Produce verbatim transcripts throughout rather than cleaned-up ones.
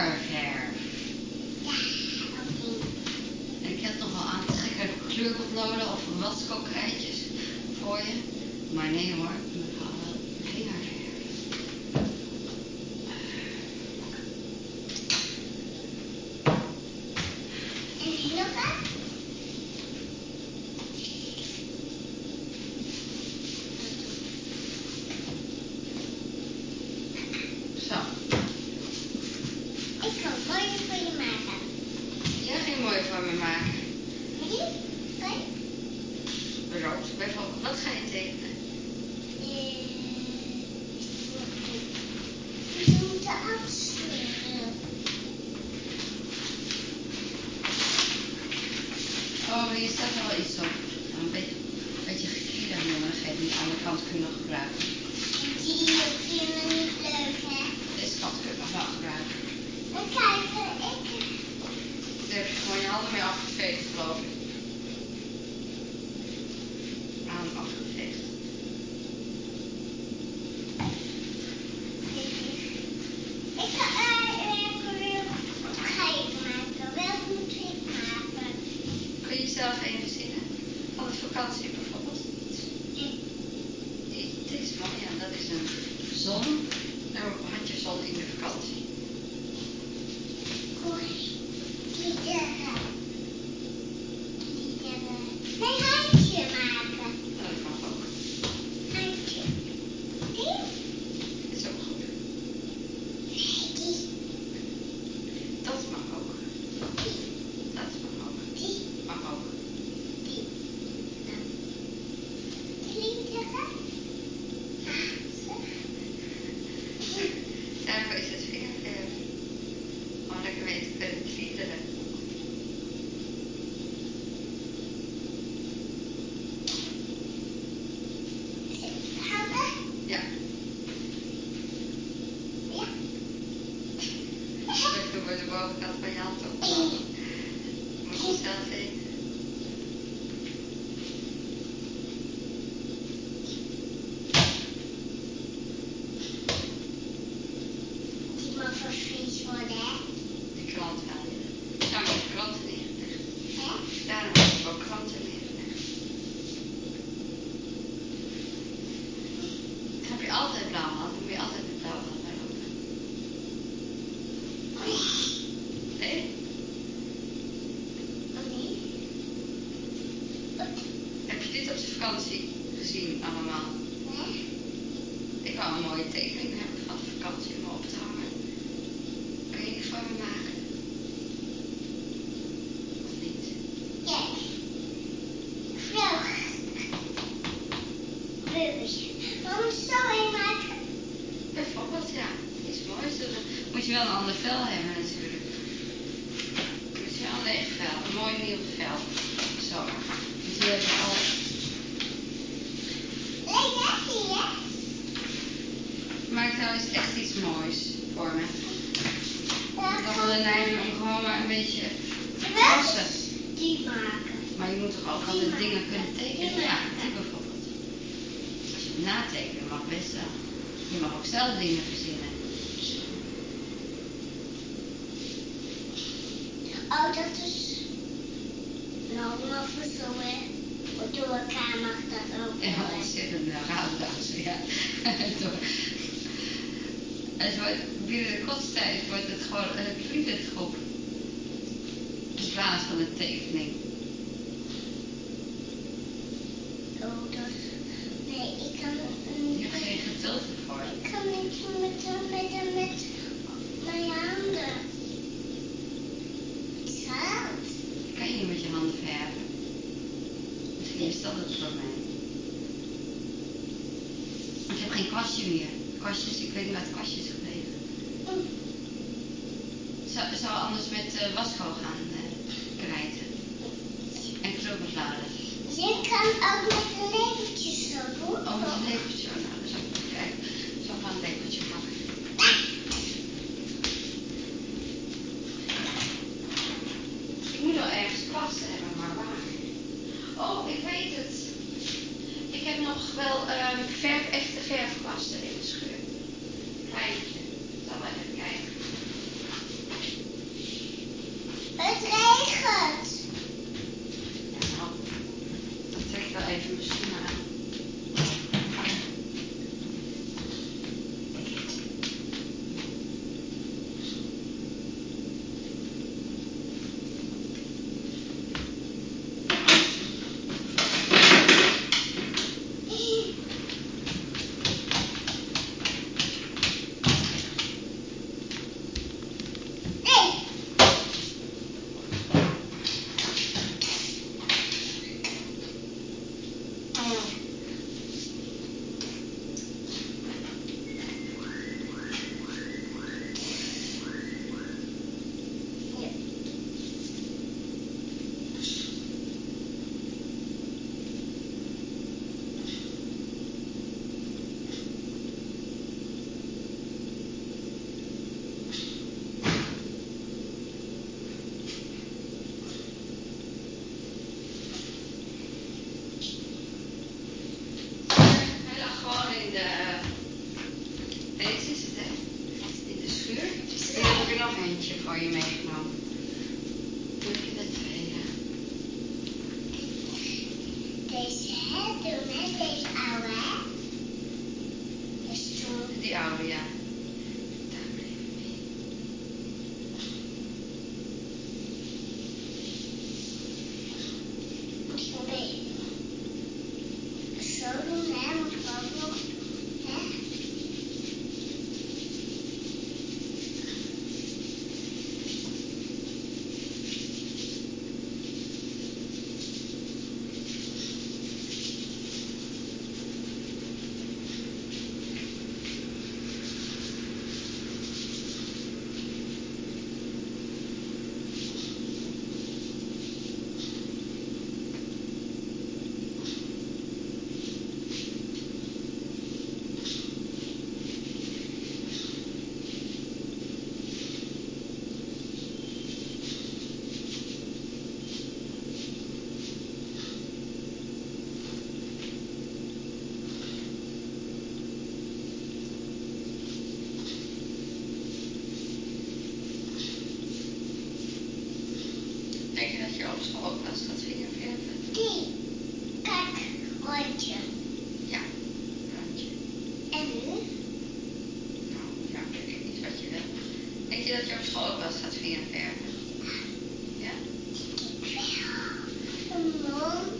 kleurverf. Ja, oké. En ik heb nog wel aantrekkelijke kleurpotloden of waskokrijtjes voor je. Maar nee hoor, we gaan wel vingerverf. En die nog wat? Zo. Ik kan mooie voor je maken. Jij ging mooi voor me maken. Nee? Kijk. Rood bijvoorbeeld. Wat ga je tekenen? Eh, we moeten afscheuren. Oh, hier staat er wel iets op. Een beetje, een beetje gekierig, maar dat geeft niet. Aan de kant kun je nog gebruiken. En die hier vinden we niet leuk, hè? Deze kant kun je nog wel gebruiken. Dan kijken ik. Daar heb je gewoon je handen mee afgeveegd, geloof ik. Aan afgeveegd. Ik ga even wat ga ik maken? Welke moet ik maken? Kun je jezelf even zien, hè? Van de vakantie bijvoorbeeld. Dit. Die, dit is mooi, ja. Dat is een zon. Nou had je zon in de vakantie. Nee, handje maken. Dat mag ook. Handje. Die? Is ook goed. Nee, die. Dat mag ook. Die. Dat mag ook. Die. Mag ook. Die. Nou. Die zeggen? Ah, zo. Daarvoor is het vingerverf. Om lekker mee te kunnen twitteren. Handen? Ja. Ja. Ik doe bij de bovenkant van je hand ophouden. Moet je zelf weten. Die mag wel vies worden, hè? Die krant wel. Daar moet je kranten neerleggen. Hè? Daar moet je ook kranten neerleggen. Heb je altijd blauwe hand? Dan moet je altijd met blauwe hand bij lopen. Nee? Oh nee? Wat? Heb je dit op de vakantie gezien allemaal? Nee? Ik wou een mooie tekening hebben van de vakantie om op te hangen. Kun je die voor me maken? Of niet? Kijk. Vlug. Vleugels. Waarom moet je zo een maken? Bijvoorbeeld, ja. Iets moois. Dus dan moet je wel een ander vel hebben natuurlijk. Moet je wel een leeg vel. Een mooi nieuw vel. Zo. Dus hier heb je al... Leuk hè, zie je? Maak nou eens echt iets moois voor me. Ik heb nog Ja, wel de neiging om gewoon maar een beetje te Wat? krassen. die maken. Maar je moet toch ook Die altijd maken. dingen kunnen tekenen? Die Ja, maken. die bijvoorbeeld. Als je het natekenen mag best wel. Je mag ook zelf dingen verzinnen. Oh, dat is... Nou, maar voor zo, hè. Want door elkaar mag dat ook wel, Ja, hè. ontzettend uh, raaddags, ja. Door- het wordt, binnen de kortste tijd wordt het gewoon een vriendengroep. In plaats van een tekening. Oh, dat... Nee, ik kan... mm, Je hebt geen geduld ervoor. Ik kan niet met, met, met, met mijn handen. Het gaat. Kan je niet met je handen verven? Misschien is dat het probleem. Ik heb geen kwastje meer. Kwastjes, ik weet niet waar het kwastje is gebleven. Mm. Zou, zou anders met uh, wasco gaan uh, krijten. En krulbladen. Je kan ook met een lepeltje zo doen. Oh, met een lepeltje. Oh, nou, dan zal ik even kijken. Ik zal gaan een lepeltje pakken. Ik moet wel ergens kwasten hebben, maar waar? Oh, ik weet het. Ik heb nog wel um, verf, echte verfkwasten in de schuur. Kleintje. Ik zal wel even kijken. liedje voor je meegenomen. Doe je de tweede? Deze, hè? Toen, hè? Deze oude, hè? Dus toen. Die oude, ja. Daar bleef ik mee. Misschien ben je zo doen, hè? Moet ik ook nog, hè? Denk je dat je op school ook wel eens gaat vingerverven? Die. Kijk, rondje. Ja, randje. En nu? Nou, ja, weet ik niet wat je wil. Denk je dat je op school ook wel eens gaat vingerverven? Ja? Ik wel. Een mond.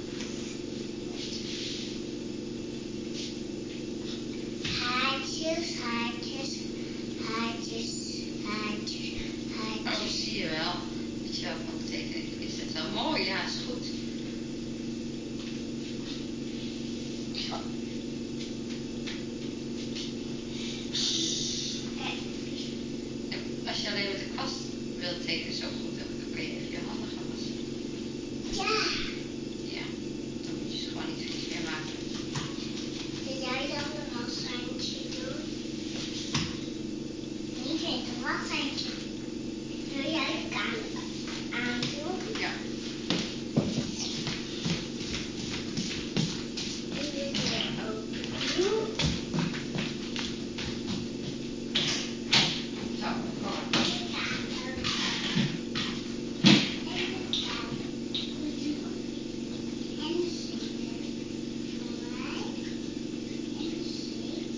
Haartjes, haartjes, haartjes, haartjes, Oh, haartjes. zie je wel. Dat je wel kan tekenen. Ik vind het wel mooi, ja, is goed. Zo. En als je alleen met de kwast wilt tekenen, is ook goed. Dan kun je even je handen gaan wassen. Ja. Ja, dan moet je ze gewoon niet vies meer maken. Wil jij dan een washandje doen? Niet het washandje. Wil jij de kamer aandoen? Ja. Doe je weer open doen? Zo, kom. De kamer. En de kamer. En de zetel. Voor mij. En de zetel.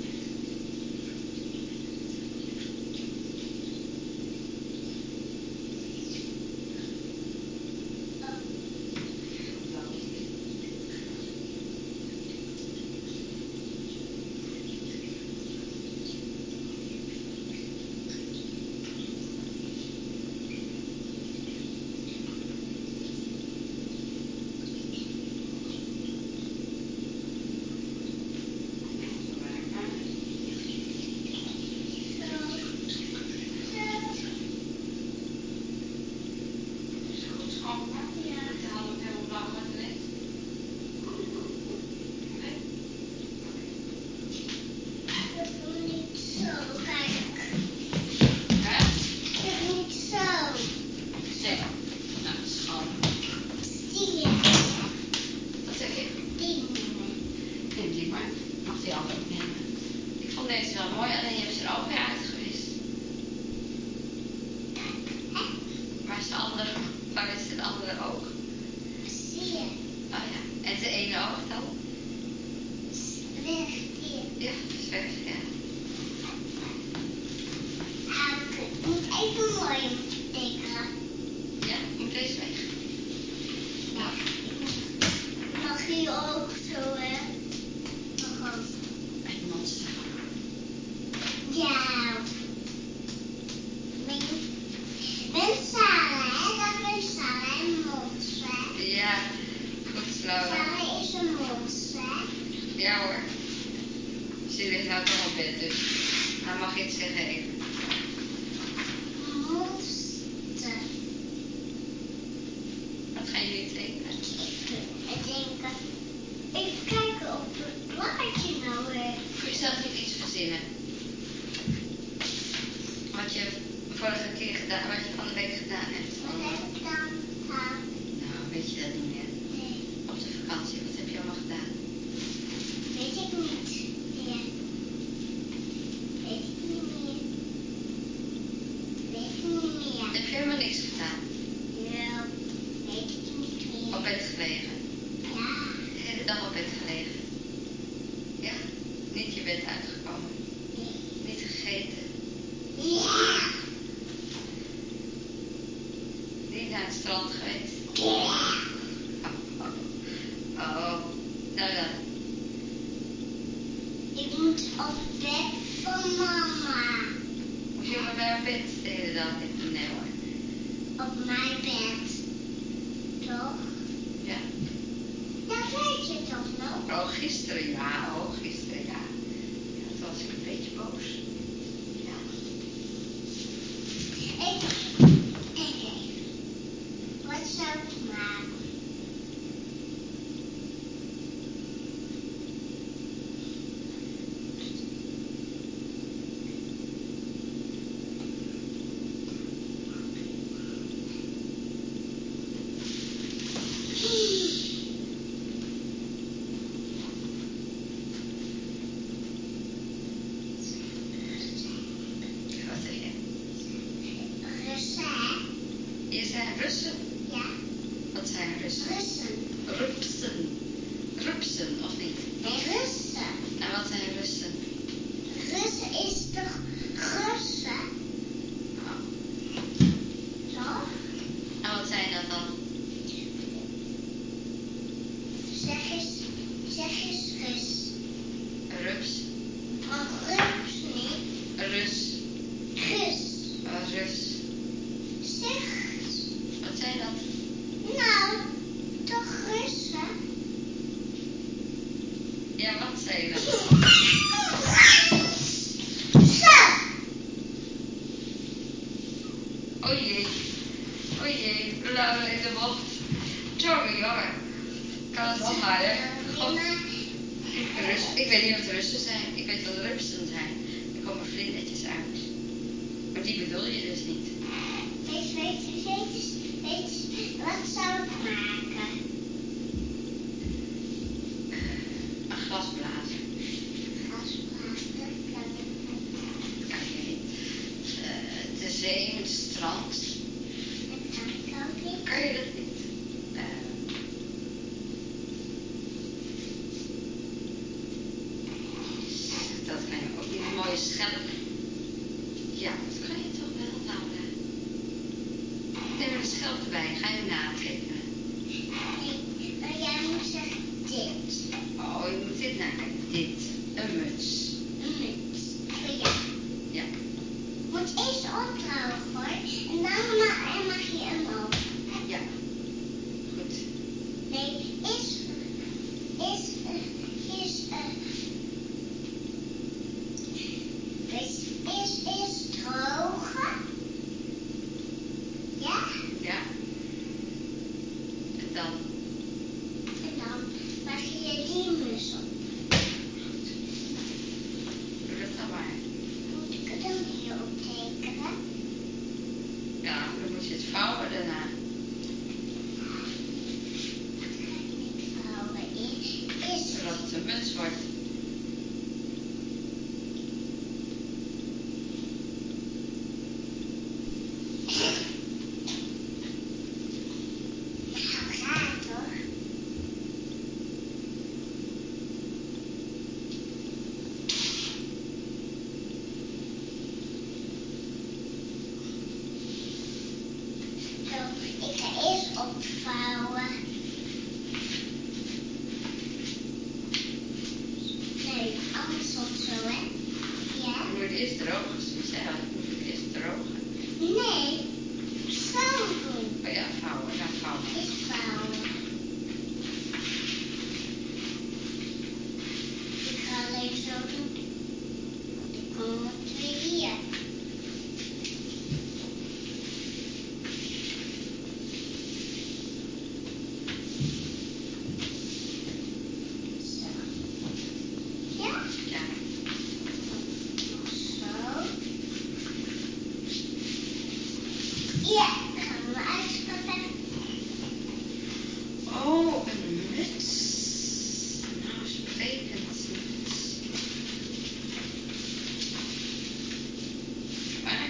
Is het goed schoongemaakt? Ja. Met de handen ook helemaal blauw met de net? Nee? Dat doe niet zo, kijk. Hè? Dat doe niet zo. Zeker. Nou, dat is schoon. Zie je? Wat zeg je? Die. Neem die maar. Mag die andere ook nemen. Ik vond deze wel mooi, alleen je hebt zijn ogen weer uitgewist. Hè? Waar is de andere? Waar is het andere oog? Zie je? Oh ja. En zijn ene oog dan? Weg hier. Ja, is weg, ja. Ah, ik moet even mooi moeten tekenen. Ja, moet deze weg? Ja. Mag hier ook zo, hè? Mag ook. Een monster. Ja. Ben, ben Sarah, hè? Dat is Sarah een monster. Ja, goed, Laura. Sarah is een monster. Ja hoor. Siri is nou toch op bed, dus hij mag iets zeggen even. Monster. Wat gaan jullie tekenen? Ik denk, even kijken op het plaatje nou weer. Voor jezelf niet iets verzinnen. Wat je vorige keer gedaan, wat je van de week gedaan hebt. Wat heb ik dan gedaan? Nou, weet je dat niet meer? Nee, Op de vakantie, wat heb je allemaal gedaan? weet ik niet meer. Weet ik niet meer. Weet ik niet meer. naar het strand geweest? Ja. Oh, oh. Oh. Nou dan. Ik moet op bed van mama. Moet je maar bij bed de hele dag? Nee hoor. Op mijn bed. Toch? Ja. Dat weet je toch nog? Oh, gisteren ja. Oh, gisteren ja. Ja, toen was ik een beetje boos. Ja. Ik, kijk even. Wat zou ik maken? Wat zeg je? Russen, hè? Je zijn Russen. Ja, Wat zijn Russen? Russen. Rupsen. Rupsen, of niet? Nee, Russen. En wat zijn Russen? Russen is toch Russen? Oh. Toch? En wat zijn dat dan? Zeg eens, zeg eens Rus. Rups. Oh, Rus niet. Rus. Rus. Oh, Rus. Zeg, Wat zijn dat? nou, toch Russen? Ja, wat zijn dat? Zo. O jee. O jee. Laten we in de bocht. Sorry hoor. Kan het nog harder? God. Rus. Ik weet niet of het Russen zijn. Ik weet dat het Rupsen zijn. Er komen vlindertjes uit. Maar die bedoel je dus niet. Weet, weet, weet, weet, wat zou ik maken? Een glasblazer. Gasplaten, kan ik niet. Kan je niet. Uh, de zee, het strand. Dat kan ik ook niet. Kan je dat niet? Uh, dat kan je ook niet. Een mooie schelp. Ja, dat kan je toch wel, Laura? Neem er de schelp erbij. Ga je natekenen. Nee, maar jij moet zeggen dit. Oh, je moet dit nakijken. Dit. Een muts. Een muts. Voor jou. Ja. Moet eerst opdrogen hoor. En dan ma- mag je hem op. Ja. Goed. Nee, is, is, uh, is, uh, is, is, is drogen. Ja? Ja. En dan? En dan mag je die muts op. Doe dat dan maar. Moet ik het dan hier optekenen? Ja, dan moet je het vouwen daarna. Dat ga ik niet vouwen. Is, is, Zodat het een muts wordt. nou gaat hoor. Zo, ik ga eerst opvouwen. Nee, andersom zo, hè? Ja? Je moet het eerst drogen. Ze zei al, ik moet het eerst drogen. Nee, zo doen. Oh ja, vouwen. Dan vouwen. Eerst vouwen. Ik ga alleen zo doen. Want ik kom met twee hier. Zo. Ja? Ja. Nog zo. Ja, dan gaan we uitstappen. Oh, een muts. Nou, sprekend. Maar,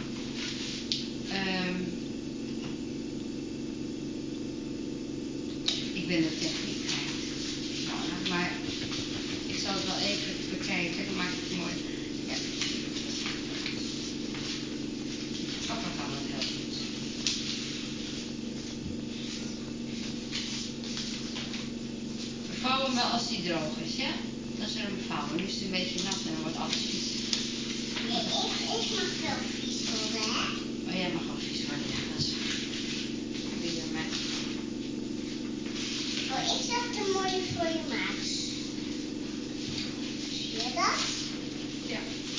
um, ik ben de techniek kwijt. Nou, maar ik zal het wel even bekijken. Dan maak ik het mooi. Ja. Papa kan het heel goed. gewoon wel als die droog is, ja? Dan zullen we hem vouwen. Nu is het een beetje nat en dan wordt alles vies. Nee, ik, ik mag wel vies worden, hè? Oh, jij mag ook vies worden, ja. Dat is weer met. Oh, ik zag het mooi voor je maat. Zie je dat? Ja.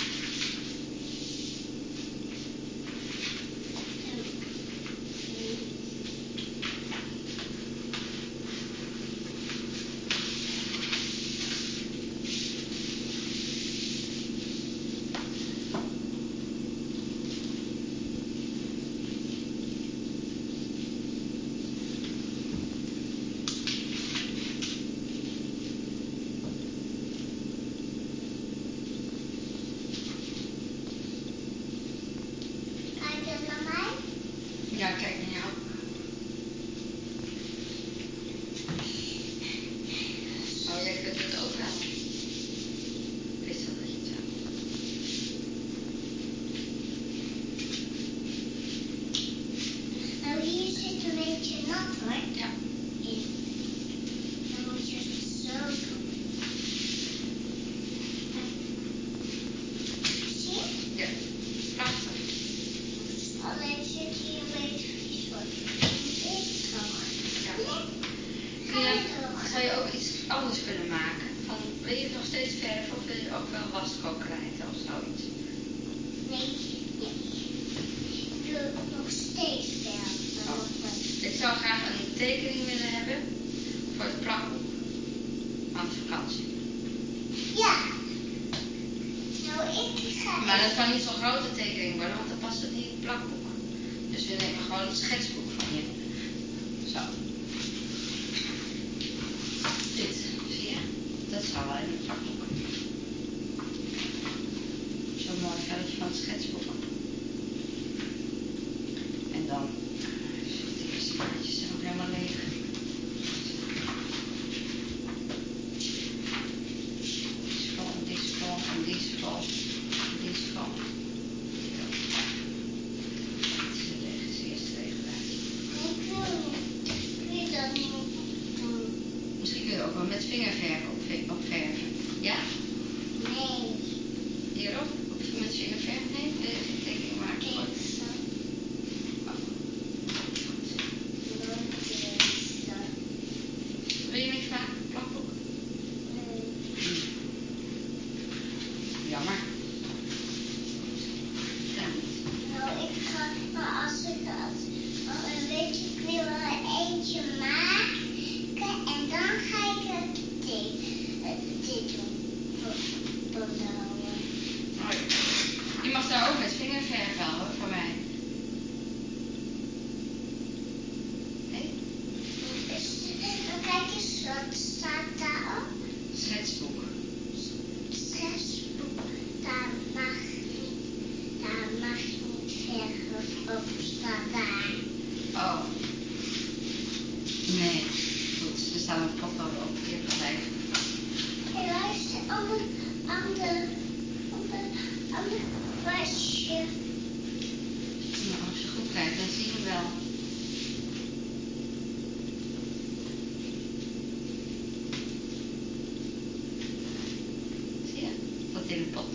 Ja, kijk naar jou. Oh, jij kunt het ook wel. Ik wist wel dat je het zou. Nou, hier zit een beetje nat, hoor. Ja. In. Dan moet je het zo doen. Zie je? Ja. Prachtig. Alleen zit hier een beetje vies voor. Dit gewoon. Ja. Nee. Kun je, zou je ook iets anders kunnen maken? Van, wil je nog steeds verven of wil je ook wel waskokerlijten of zoiets? Nee, nee. Ik wil nog steeds verven. Oh. Ik zou graag een tekening willen hebben voor het plakboek aan de vakantie. Ja. Nou, ik ga... Maar dat kan niet zo'n grote tekening worden, want dan past het niet in het plakboek. Dus we nemen gewoon een schetsboek van je. Zo. Dit, zie je? Dat zou wel in het plakboek. Zo'n mooi velletje van het schetsboek. En dan zitten de eerste kaartjes er nog helemaal leeg. Die is vol, die is vol, en die is vol, en die is vol. Dit is het leeg, het is de eerste lege blaadje. Ik wil niet. Ik wil dat niet doen. Misschien kun je ook wel met vingerverf opve- opverven. Ja? Nee. Hierop? Op, met vingerverf? Nee? Wil je geen tekening maken? Kijk zo. Oh. Nooit zo. Wil je niet graag een plakboek? Nee. Hm. Jammer. Ja, niet. Nou, ik ga, maar als ik dat, oh, weet je, ik wil er eentje maken en dan ga ik het dit, eh, dit doen. Behouden. Mooi. Je mag daar ook met vingerverf wel hoor, voor mij. Nee? Dan kijk eens, wat staat daarop? Schetsboek. Schetsboek. Daar mag niet, daar mag niet verf op staan daar. Oh. Nee. Goed, er staat een potlood op. Je hebt gelijk. En luister, ander, ander, ander, ander kwastje. Nou, als je goed kijkt, dan zie je hem wel. Zie je? Dat in een pot.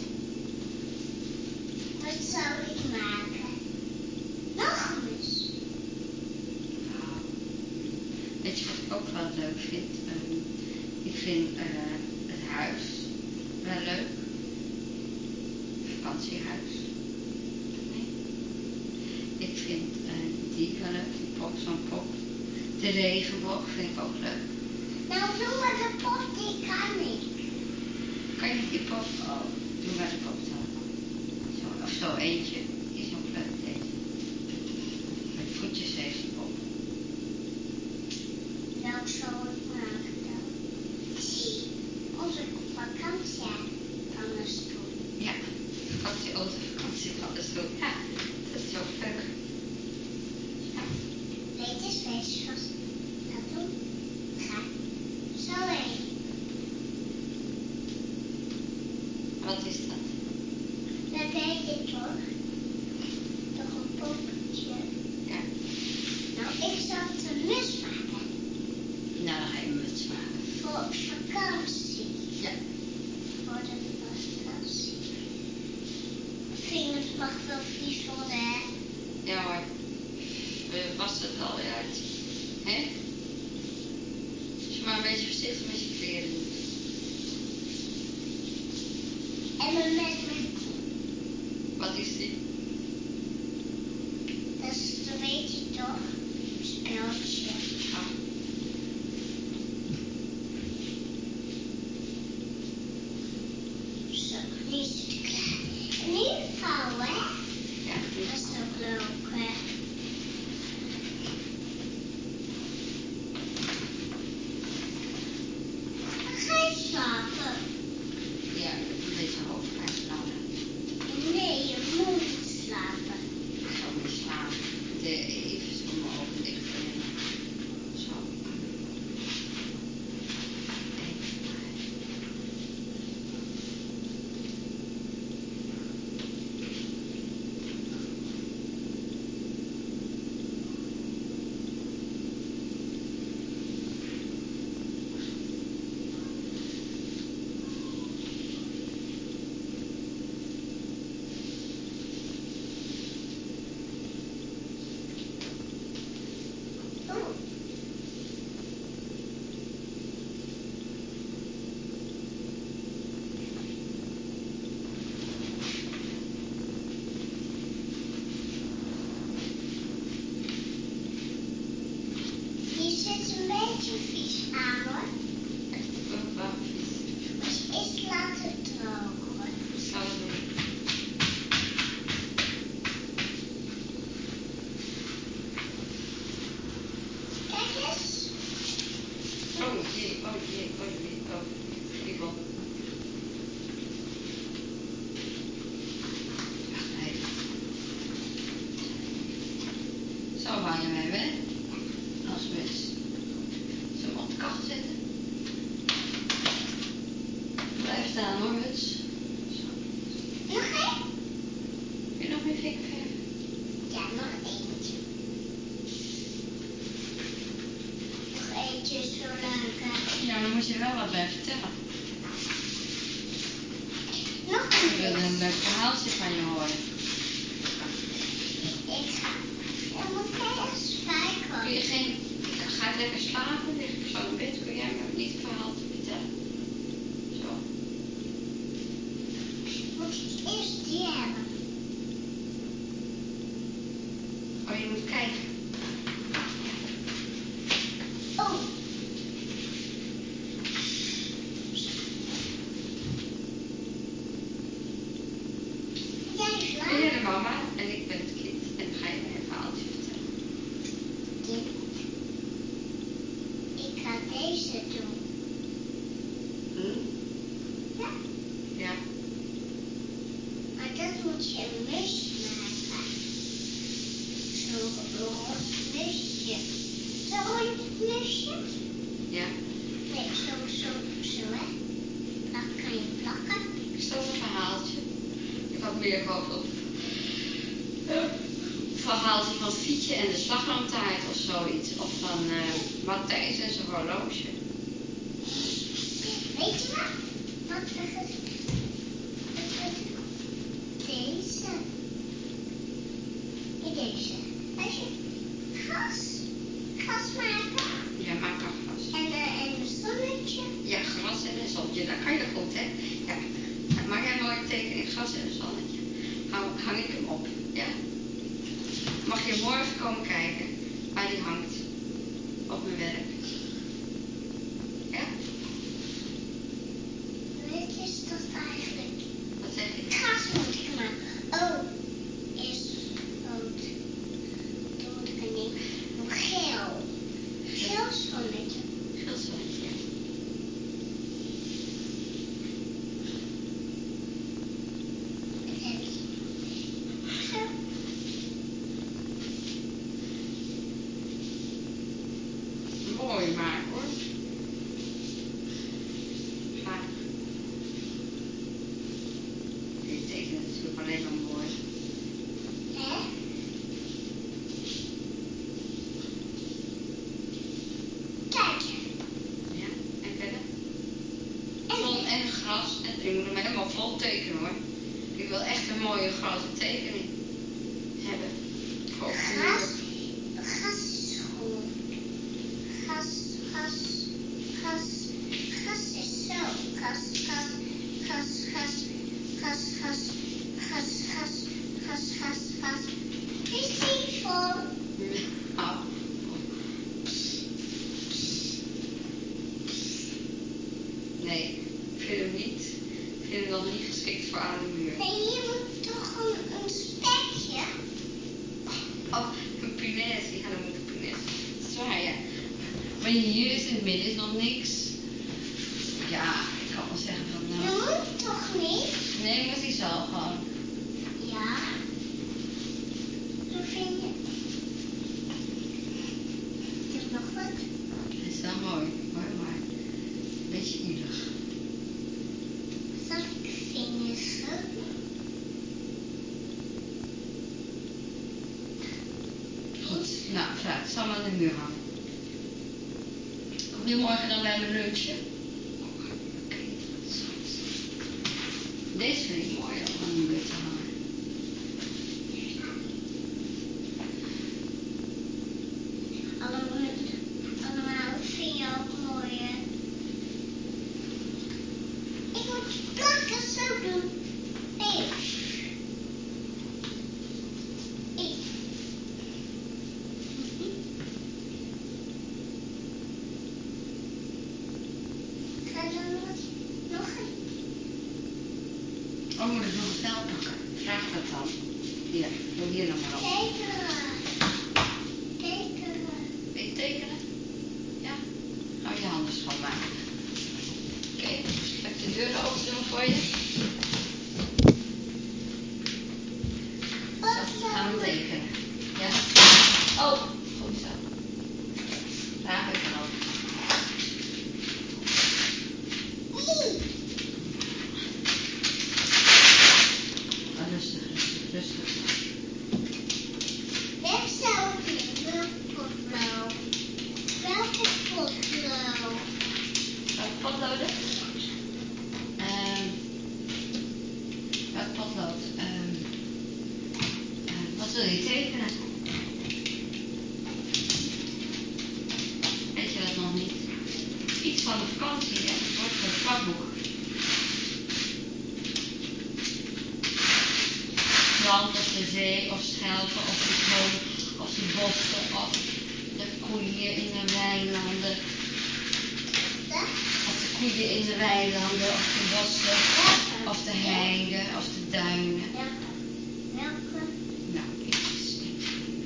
Wat zou ik maken? Nog eens. Nou, weet je wat ik ook wel leuk vind? Um, ik vind uh, het huis wel leuk. Vakantiehuis. Nee. Ik vind uh, die wel leuk, die pop, zo'n pop. De regenboog vind ik ook leuk. Nou, doe maar de pot, die kan ik. Kan je niet die pop? Oh, doe maar de pop dan. Zo, of zo eentje. Die is ook leuk, deze. Met voetjes heeft die pop. Nou, zou ik maken dan. Zie, onze vakantie kan eens doen. Ja, vakantie, onze vakantie van de stoel. Ja, dat is ook leuk. Ja. Weet eens, weet je wat dat doen? Ga zo heen. Wat is dat? Dat weet ik toch. voorzichtig met je kleren doet. En mijn mes met Wat is die? dat is, dat weet je toch? Speeltje. Ah. Zo, nu is het klaar. En nu vouwen, hè? Ja, Dat is ook leuk, hè? Dan ga je slapen. ja, een beetje hoofdpijn slapen. Nee, je moet slapen. Ik ga weer slapen. De, even zo mijn ogen dicht doen. Zo. Oh. Je zit een beetje vies aan, hoor. Wat waar vies? Moet je eerst laten drogen. Ik zal het doen. Kijk eens. Oh jee, oh jee, oh jee, oh. Kriebel. Wacht even. Zo waar je mee bent. Als muts. Zullen we op de kachel zetten? Blijf staan hoor, muts. Zo. Nog één? Wil je nog meer vingerverf? Ja, nog eentje. Nog eentje is zo leuk, hè? Ja, dan moet je wel wat bij vertellen. Nog Ik wil een een leuk verhaaltje van je horen. Ik ga. Dan moet jij eerst Kun spijken. je geen... Ga ik lekker slapen? Lig ik zo in bed? Kun jij me niet een verhaaltje vertellen? Zo. Moet ik eerst die hebben? Oh, je moet kijken. Oh. Jij Ben slaapt? jij de mama en ik ben het kind. En dan ga je mij een verhaaltje vertellen. Kind. Ik ga deze doen. Hm? Ja. Ja. Maar dat moet je een mus maken. Zo'n rond musje. Zo'n rond musje? Ja. Nee, zo, zo, zo, hè. Dat kan je plakken. Is dat een verhaaltje? Ik had meer gehoopt op een verhaaltje van Fietje en de slagroomtaart of zoiets. Of van uh, Matthijs en zijn horloge. Weet je wat? Wat we gaan... Deze. En deze. Als je gas, gas maken. Ja, maak maar gras. En, uh, en een zonnetje. Ja, gras en een zonnetje. Dat kan je goed, hè? Ja. Maak jij een mooie tekening, gras en een zonnetje. Hang, hang ik hem op, ja? Mag je morgen komen kijken waar die hangt op mijn werk? Ja? Dit is dat eigenlijk. Wat zeg je? Gas moet ik maken. Oh, is rood. Maar hier is in het midden is nog niks. Ja, ik kan wel zeggen van nou. Je moet toch niet? Nee, maar die zal gewoon. Ja. Hoe vind je? Ik heb nog wat. Het is wel mooi, mooi, maar een beetje ielig. Zal ik finishen? Goed, nou, fruit. Het zal maar aan de muur hangen. Kom je morgen dan bij mijn lunchje? Oké, interessant. Deze vind ik mooi om aan de muur te hangen. Allemaal, allemaal vind je ook mooi, hè? Ik moet plakken zo doen. Hé. Hé. Ga dan nog, nog een. Oh, moet ik nog een vel pakken? Vraag dat dan. Ja, doe hier nog maar op. Tekenen. Tekenen. Wil je tekenen? Ja? Hou je handen schoonmaken. Oké, okay. Ga ik de deur open doen voor je? Zo, gaan we tekenen. Ja? Oh, goed zo. Vraag ik dan ook. Oh, rustig, rustig, rustig. Weg zou ik nemen, potlood. Welke potlood? Welk potlood? Ehm, welk potlood? Ehm, uh, wat wil je tekenen? Weet je dat nog niet? Iets van de vakantie, hè? Het wordt voor het plakboek. Land of de zee, of schelpen, of de zee, of de bossen, of de koeien in de weilanden. Of de koeien in de weilanden, of de bossen, of de heide, of de duinen. Welke? Nou, dit is dit.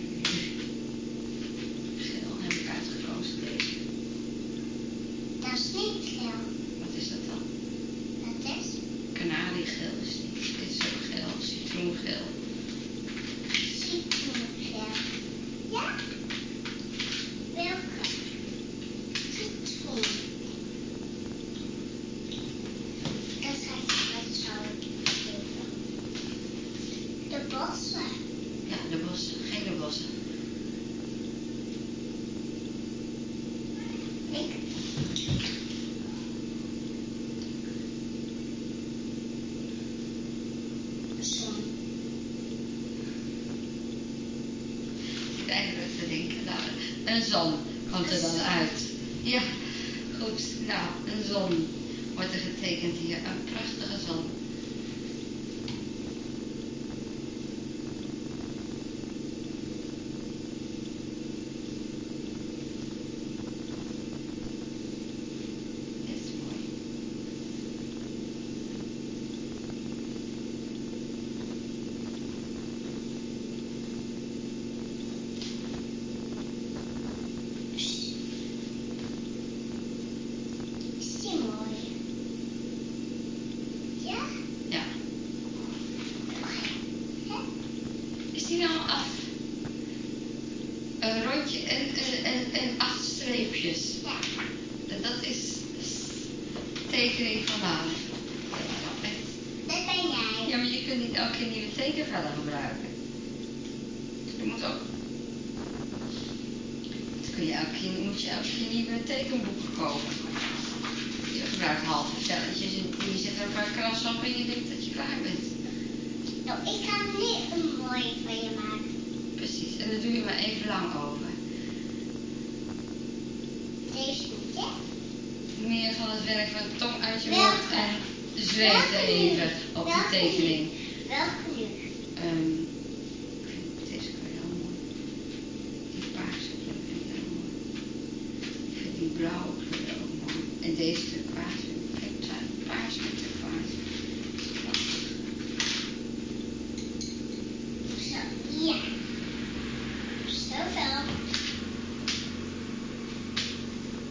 Geel heb ik uitgekozen, deze. Dat is niet geel. Wat is dat dan? Dat is? Kanariegeel is niet. Dit is ook geel, citroengeel. Citroengeel. Ja? Welke? Citroen. Dat ga ik wat zo geven. De bossen. Ja, de bossen, gele bossen. Ik. Zon. Ik zit eigenlijk te denken, nou, een zon komt er dan uit. Ja, goed. Nou, een zon wordt er getekend hier. Een prachtige zon. Dit is mooi. Is die mooi? Ja? Ja. Hè? Is die nou af? Een rondje en, en, en, en acht streepjes. Ja. En dat is tekening van Laan. Echt. Dat ben jij. Ja, maar je kunt niet elke keer nieuwe tekenvellen gebruiken. Je moet ook. Dan kun je elke keer, moet je elke keer nieuwe tekenboeken kopen. Je gebruikt halve velletjes en je zet er een paar krassen op en je denkt dat je klaar bent. Nou, ik ga nu een mooie van je maken. Precies, en dan doe je maar even lang over. Deze niet, hè? Meer van het werk van tong uit je Welke? mond en zweet Welke even nu? op de Welke tekening. nu? Welke nu? Um, ik vind deze kleur heel mooi. Die paarse kleur vind ik heel mooi. Ik vind die blauwe kleur ook mooi. En deze turquoise vind ik zijn paars met turquoise. Prachtig. Zo, ja. Zoveel.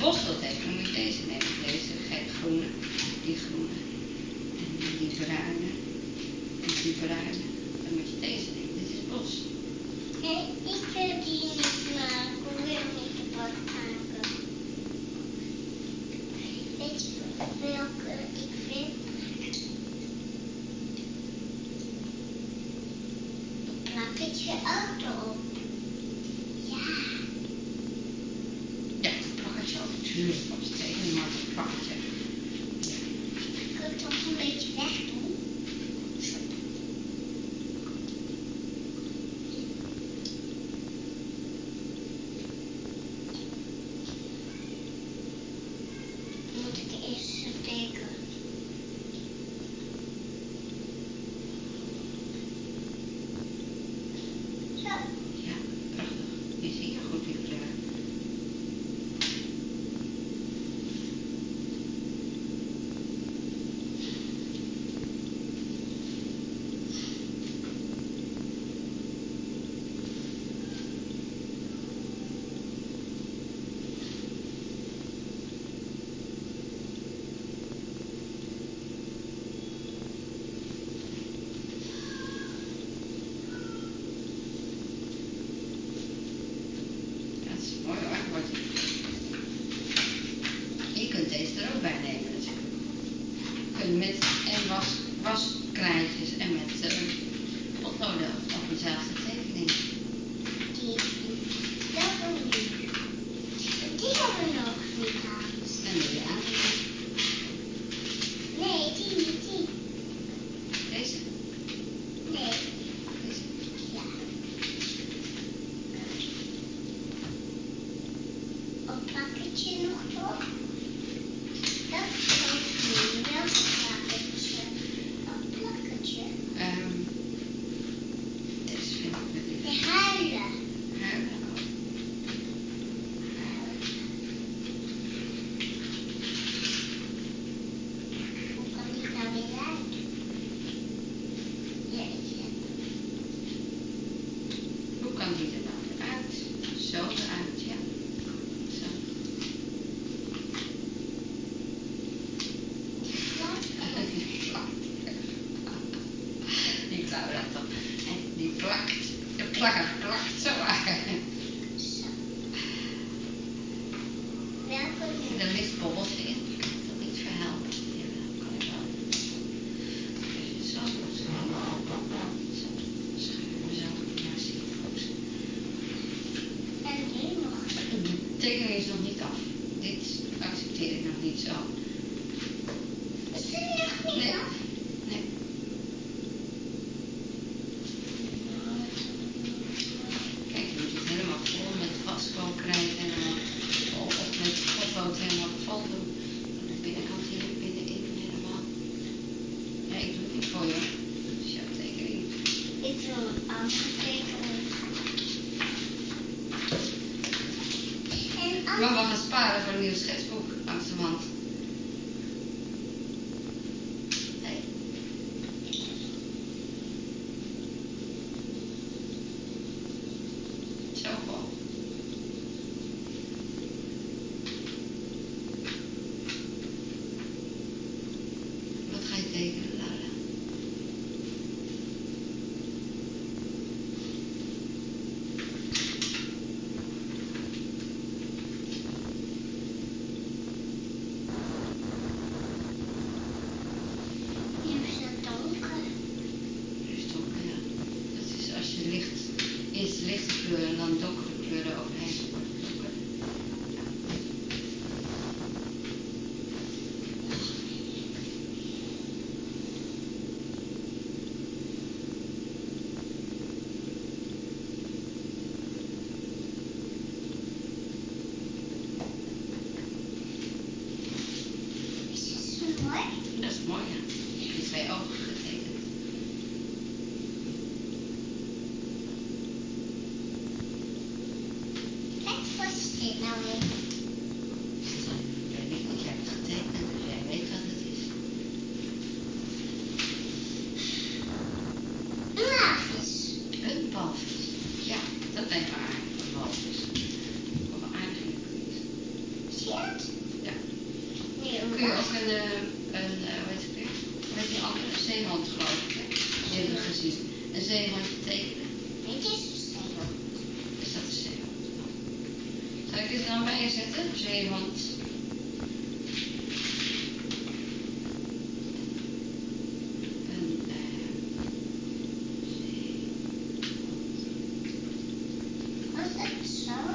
bos wilt tekenen, dan moet je deze nemen. Deze groene, die groene. En die bruine. En die bruine. Dan moet je deze nemen. Dit is het bos. Nee, ik wil die niet maken. Ik wil niet de bak maken. Weet je welke ik wil? Dan plak ik je auto op. Ja. Ja, een plakketje ook natuurlijk opsteken, maar een plakketje. Ik wil het toch een beetje wegdoen. Moet ik eerst steken? Zo. Ja, prachtig. Je ziet er goed die kleur. Mooi hoor, wordt het. Je kunt deze er ook bij nemen natuurlijk. Je kunt met en was, waskrijtjes en met uh, potloden op dezelfde tekening. Die, dat doen we niet. Die hebben we nog niet gehad. En doe je aan. Nee, die niet, die. Deze? Nee, Deze. ja. Een plakketje nog toch? Dat is ook niet. Welk plakketje? Een plakketje. Um, deze vind ik met die De huilen. huilen ook. Hoe kan die nou weer uit? Jeetje. Hoe kan die er nou weer uit? Zo eruit, ja. Zo. Die Laura toch. En die plakt. De plakker plakt zo aan. Zo. Welke nu? Er ligt bobbeltje in. Kan ik dat niet verhelpen? Jawel, kan ik wel. Even zo. Zo. Zo. Schuiven zo. Ja, zie je het goed. En nu nog. De tekening is nog niet af. Dit accepteer ik nog niet zo. Is er nog niet Nee. af? Nee. Kijk, je moet het helemaal vol met waskookrijt en uh, of met potlood helemaal vol doen. En de binnenkant hier binnenin helemaal. Ja, ik doe het niet voor je. Dat is jouw tekening. Ik wil een andere tekening. En Maar we als gaan sparen voor een nieuw schetsboek langs de wand. Nee. Zo vol. Wat ga je tekenen, Laura? nu is het donker. Nu is het donker, ja. Dat is als je licht, eerst lichte kleuren en dan donkere kleuren overheen wordt het donker. Ja. Is het zo mooi? Dat is mooi, ja. Ik heb die twee ogen getekend. Kijk, wat is dit nou weer? Ik weet niet, want jij hebt het getekend, dus jij weet wat het is. Een walvis. Een walvis. Ja, dat lijkt me aardig, een walvis. Kom maar aardig in de buurt. Zie je het? neerzetten, zeehond. Een eh, zeehond. Was dat zo?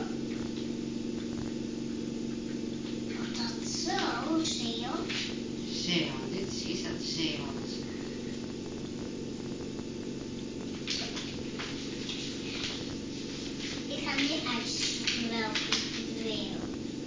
Was dat zo, zeehond? Zeehond, dit is, is dat zeehond. Ik ga niet uitzoeken welke ik wil.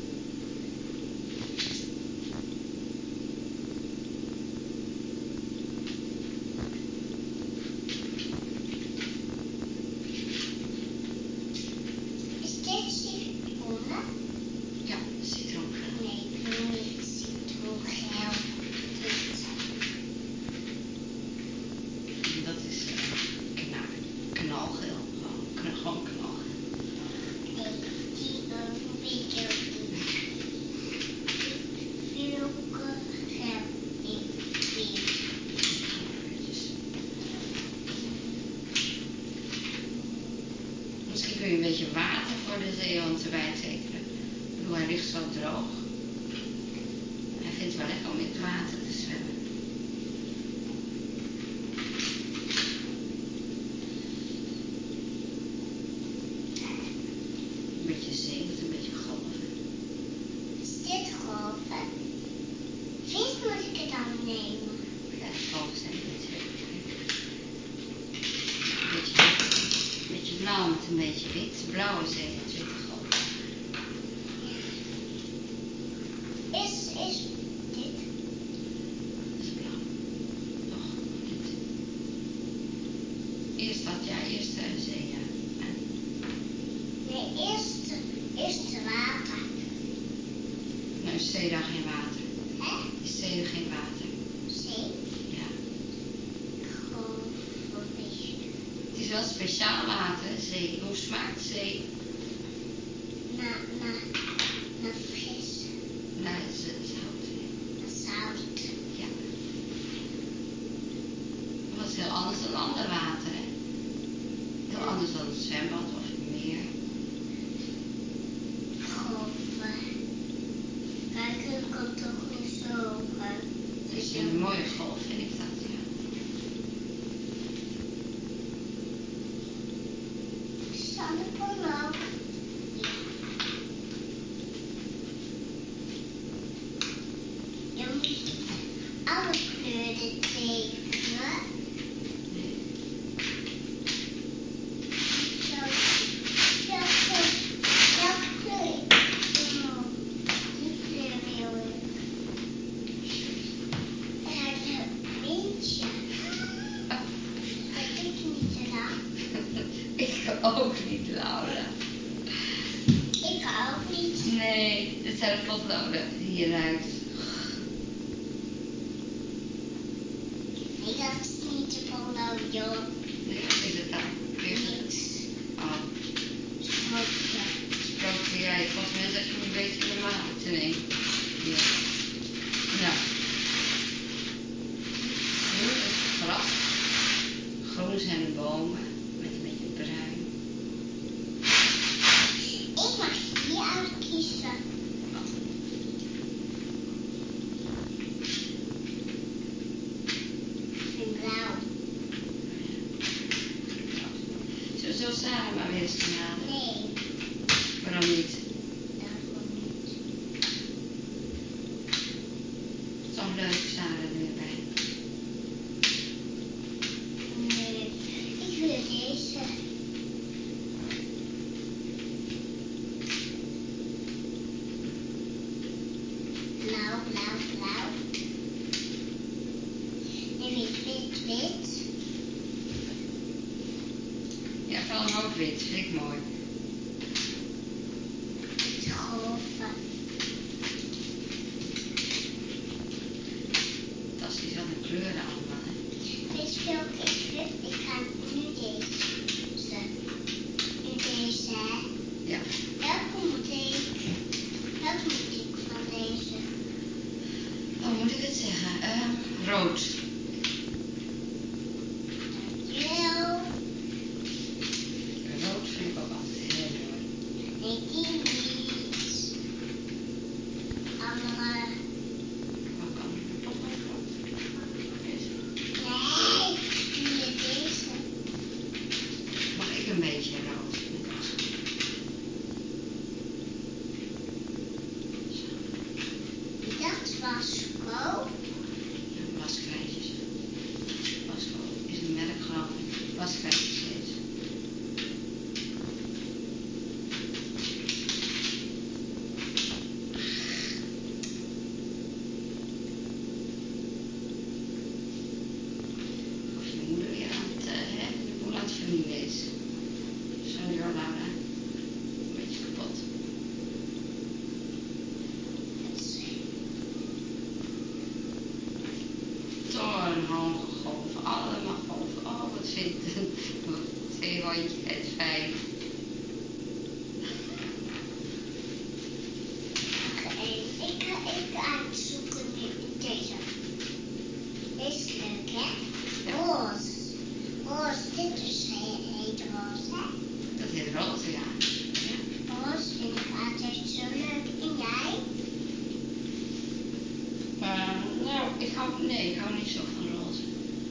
Is dit citroenen? Ja, citroengeel. Nee, ik wil niet citroengeel. Dit. Dat is eh, kna knalgeel. Gewoon, kn gewoon knalgeel. Nee, die ook weet ik ook niet. Welke geel ik wil. Misschien kun je een beetje water voor de zeehond erbij tekenen. Ik bedoel, hij ligt zo droog. Hij vindt het wel lekker om in het water te zwemmen. Een beetje zee met een beetje golven. Is dit golven? Vis moet ik het dan nemen? Ja, de golven zijn een beetje, een beetje, een beetje blauw met een beetje wit. Blauwe zee met witte golven. Is, is dit? Dat is blauw. Nog niet. Eerst dat, ja, eerst de zee, ja. En Nee, eerst, eerst water. nou is zee dan geen water. Hè? Is zee geen water? Zee? Ja. Golven. Het is wel speciaal water, zee. Hoe smaakt zee? Na, na, na vis. Nou, het is het zout. Na zout. Ja. Dat is heel anders dan ander water, hè? Heel anders dan het zwembad of het meer. Golven. Kijk, het komt toch niet zo. Het is een mooie golf, vind ik dat, ja. Staat er gewoon ook? Ja. Je moet alle kleuren tekenen. Nee. Zo. Welke, welke kleur? Oh, die kleur wil ik. En het is een windje. Dat ik niet raak. Ik ook niet, Laura. Ik ook niet. Nee, het zijn de potloden hieruit. Nee, dat is niet de potlood, joh. Nee, wat is het dan? Is het? Niks. Oh, Sprookje. sprookje, ja, volgens mij dat je hem een beetje normaal te nemen. Ja. Nou. Groen is het gras. Groen zijn de bomen. Met een beetje bruin. Ik mag hier uitkiezen. Ik vind blauw. Zullen we zo samen maar weer eens gaan halen? Nee, Waarom niet? daarvoor niet. Het is toch leuk samen er weer bij. Nee, ik wil deze. Blauw, blauw, blauw. Nee, wit, wit, wit. Ja, vooral een hoop wit, vind ik mooi. Wit golven. Fantastisch, wat een kleuren allemaal, hè. Weet je welke ik wil? Ik ga nu deze. Nu deze, hè. Ja. Welke moet ik? Welke moet ik van deze? Hoe moet ik het zeggen? Ehm, rood. Dankjewel. Rood vind ik ook altijd rood. Dat was Ko. Ja, waskrijtjes. Wasco is een merk, geloof ik. Waskrijtjes heet. Of je moeder weer aan het, uh, hè, je moeder aan het vernieuwen is. Sorry hoor, Laura. Een beetje kapot. Torenhoge golven, allemaal golven. Oh, wat vindt een zeehondje het fijn. Oké, ik ga even uitzoeken nu deze. Deze is leuk, hè? Ja. Roze. Roze, dit is he- heet roze, hè? Dat heet roze, ja. Ja. Roze vind ik altijd zo leuk. En jij? Uh, nou, ik hou, nee, ik hou niet zo van roze.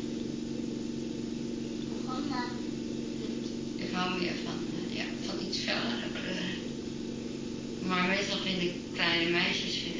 Waarom dan? Ik hou meer van, uh, ja, van iets fellere kleuren. Maar meestal vind ik kleine meisjes vind